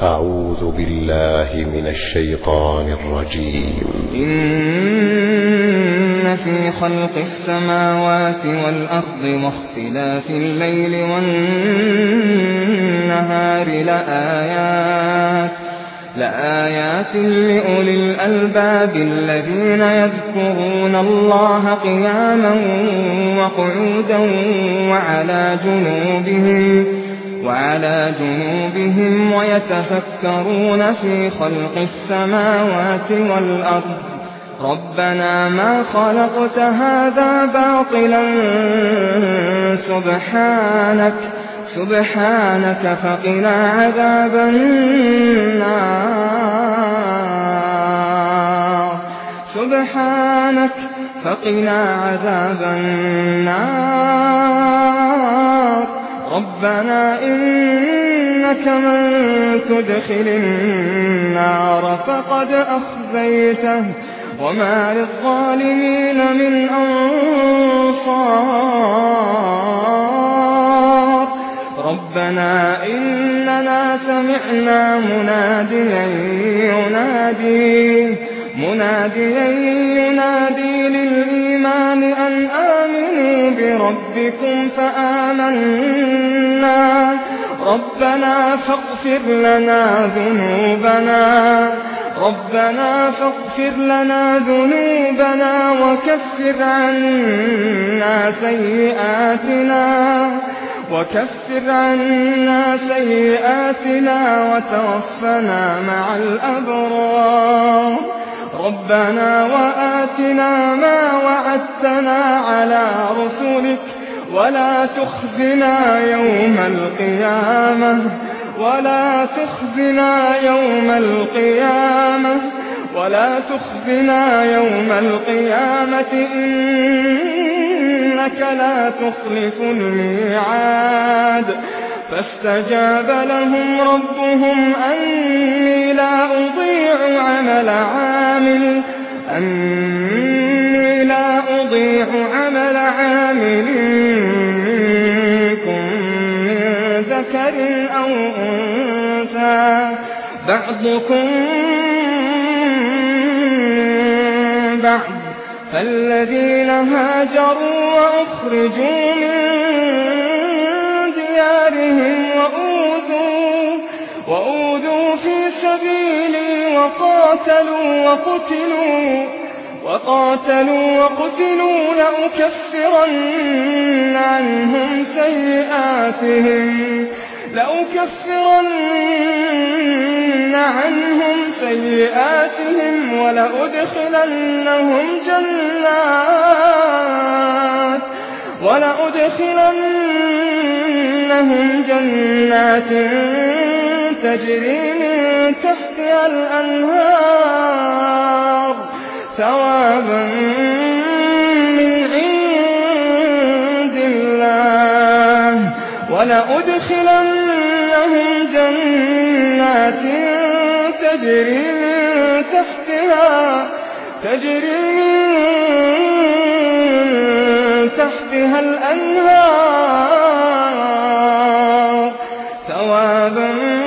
أعوذ بالله من الشيطان الرجيم. إن في خلق السماوات والأرض واختلاف الليل والنهار لآيات لأولي الألباب الذين يذكرون الله قياما وقعودا وعلى جنوبهم ويتفكرون في خلق السماوات والأرض ربنا ما خلقت هذا باطلا سبحانك فقنا عذاب النار ربنا إنك من تدخل النار فقد أخزيته وما للظالمين من أنصار ربنا إننا سمعنا مناديا ينادي للإيمان أن آمنوا بربكم فآمنا ربنا فاغفر لنا ذنوبنا وكفر عنا سيئاتنا وتوفنا مع الأبرار ربنا وآتنا ما وعدتنا على رسلك ولا تخزنا يوم القيامة إنك لا تخلف الميعاد فاستجاب لهم ربهم أني لا أضيع عمل عامل منكم من ذكر أو أنثى بعضكم من بعض فالذين هاجروا وأخرجوا من ديارهم وأوذوا في سبيلي وقاتلوا لأكفرن عنهم سيئاتهم ولأدخلنهم جنات تجري من تحتها الأنهار ثوابا من عند الله ولأدخلنهم جنات تجري من تحتها الأنهار ثوابا